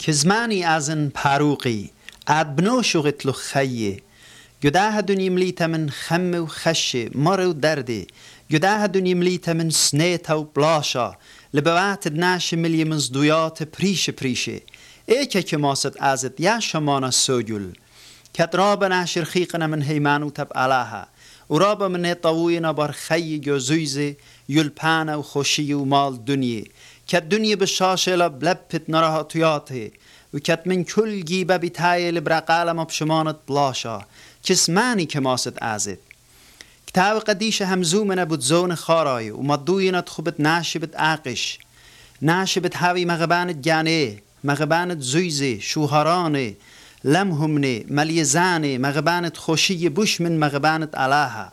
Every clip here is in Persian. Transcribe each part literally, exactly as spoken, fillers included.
که زمانی از ان پروقی ادبنو شغت لو خیه گده دنی ملیت من خم و خشه مر و درده گده دنی ملیت من سنیت و بلاشا لبوات ناش ملی من زدویات پریش پریشه ای که که ماست ازت یا شمانا سوجل کت راب ناشر خیقنا من هیمانو تب علاها و راب من طوینا بر خی جزویزه یلپان و خوشی و مال دنیه کت دنیا بشاشلا بلبت نراها تویاته و کت من کل گیبه بیتایل برقالم بشمانت بلاشا کسمانی که ماست ازت کتاب قدیش همزوم نبود زون خارای و مدوینت خوبت ناشبت عاقش ناشبت هاوی مغبانت جانه مغبانت زویزه شوهرانه لمهمنه ملیزانه مغبانت خوشی بوش من مغبانت علاها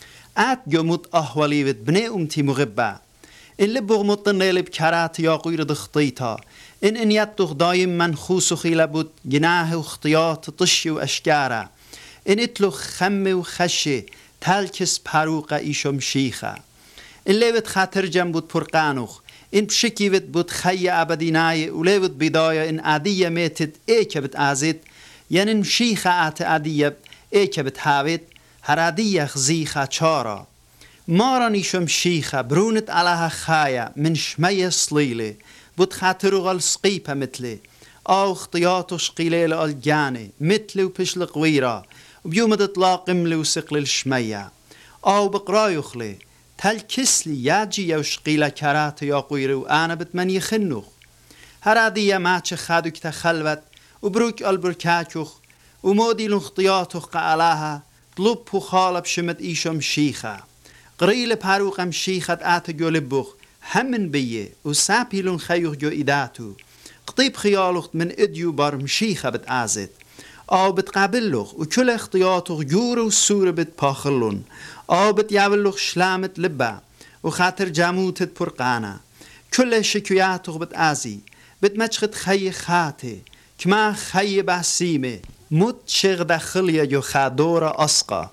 ات جمود احوالیت بنی امتی مغبه این لبغ مطنیل بکرات یا غیر دخطیتا این انیت دخ دایم منخوص و خیله بود جناه و خطیات طشی و اشکاره این اتلو خم و خشه تلکس پروقه ایشم شیخه این لیوت خاطر جم بود پرقانوخ این بشکیوت بود خی عبدی نای و لیوت بیدایا این عادیه میتد ای که بت آزید یعنی این شیخه آت عادیه ای که بت هاوید هر عادیه خزیخه چارا مارا نیشم شیخه برونت علاها خایا من شمی صلیله بود خاطر غل سقیپه مثله او اختیاط و شقیلیل الجانه مثل و پشل قویرا و بیومد اطلاق املی و سقل الشمیه او بقرای خلی تل کسلی یاجی و شقیله کرات یا قویره و آنا بت من یخنوخ هر عادیه ماچه خادو کتا خلوت و بروک البرکاچوخ و مودی الاختیاطوخ قالاها طلب و خالب شمت ایشم شیخه قریل پاروقم شیخت آت جولبوخ همن بیه و ساپیلون خیوخ جو ایداتو قطيب خيالوخ من اديو بار مشيخة بتعازت او بتقابلوخ و كل اختياطوخ جور و سور بتباخلون او بتيابلوخ شلامت لبا و خاطر جاموتت پرقانا كل شكوياتوخ بتعازي بتمجخت خي خاته كما خي باسيمه مت شغ داخلية جو خادورة أسقى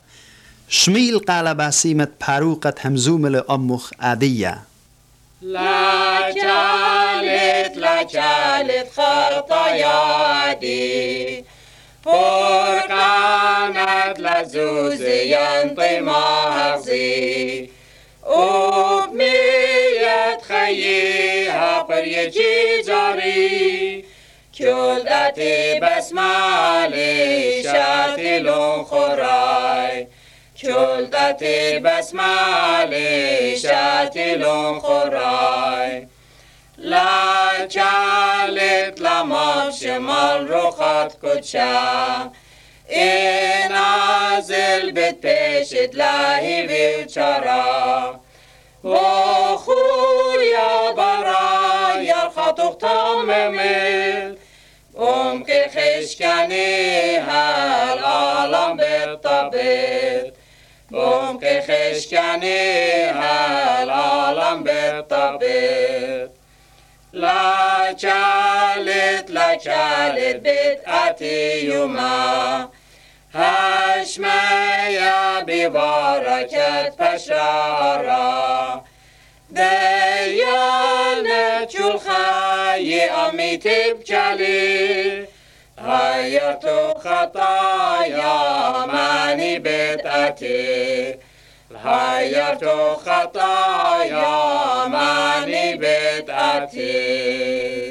شميل قال باسيمة باروقة همزوم لأمخ عادية لا جالت لا جالت خطايادي فرقانت لزوز ينطي مغزي وبمية خيها بريجي جاري كلتي بسمالي شاتلون خراي كلتي بسمالي شاتلون خراي لا جالت لما شمال رخات كتشا نازل بتبشت لاهي بيوچارا وخويا برا يرخط اختاممل ام که خشکنی هر عالم بالطبيب ام که خشکنی هر عالم بالطبيب لا جالت لا جالت بدعتي يوما هشميا ببركة بشارة ديانة الخي أمي تبجلي غيرت خطايا ماني بدعتي غيرت خطايا ماني بدعتي